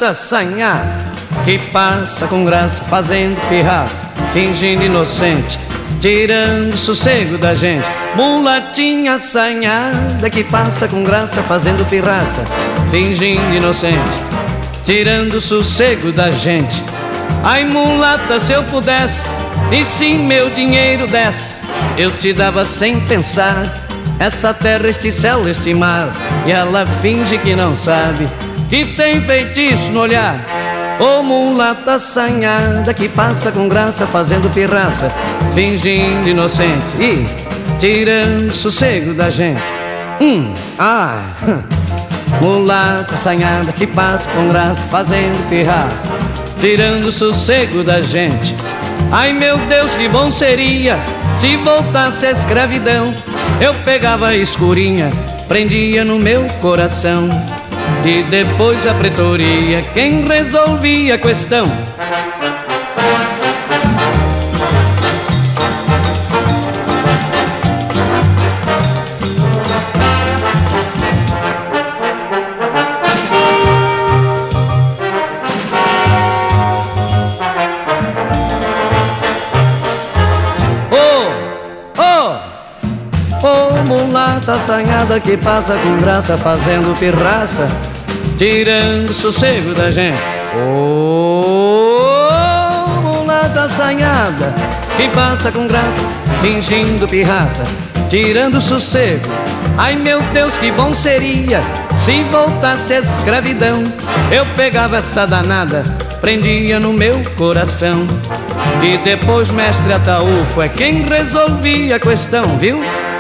mulata assanhada que passa com graça fazendo pirraça, fingindo inocente, tirando sossego da gente. Mulatinha assanhada que passa com graça fazendo pirraça, fingindo inocente, tirando sossego da gente. Ai mulata, se eu pudesse, e se meu dinheiro desse, eu te dava sem pensar essa terra, este céu, este mar. E ela finge que não sabe que tem feitiço no olhar. Ô mulata assanhada que passa com graça fazendo pirraça, fingindo inocente e tirando sossego da gente. Mulata assanhada que passa com graça fazendo pirraça, tirando sossego da gente. Ai meu Deus, que bom seria se voltasse a escravidão. Eu pegava a escurinha, prendia no meu coração, e depois a pretoria quem resolvia a questão. Mulata assanhada que passa com graça fazendo pirraça, tirando sossego da gente. Mulata assanhada que passa com graça fingindo pirraça, tirando sossego. Ai meu Deus, que bom seria se voltasse a escravidão. Eu pegava essa danada, prendia no meu coração, e depois mestre Ataúfo é quem resolvia a questão, viu?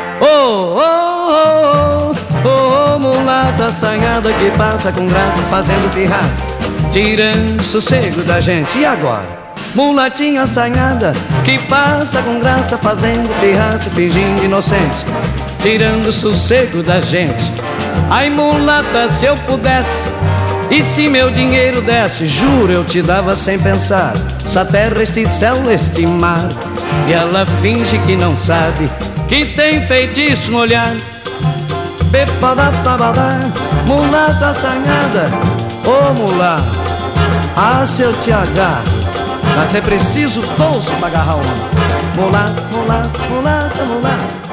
Mulata assanhada que passa com graça fazendo pirraça, tirando sossego da gente. E agora? Mulatinha assanhada que passa com graça fazendo pirraça, fingindo inocente, tirando sossego da gente. Ai mulata, se eu pudesse, e se meu dinheiro desse, juro eu te dava sem pensar essa terra, este céu, este mar. E ela finge que não sabe que tem feitiço no olhar. Mulata assanhada, mulata, se eu te agarro, vai ser preciso 12 pra agarrar uma. Mulata, mulata, mulata, mulata.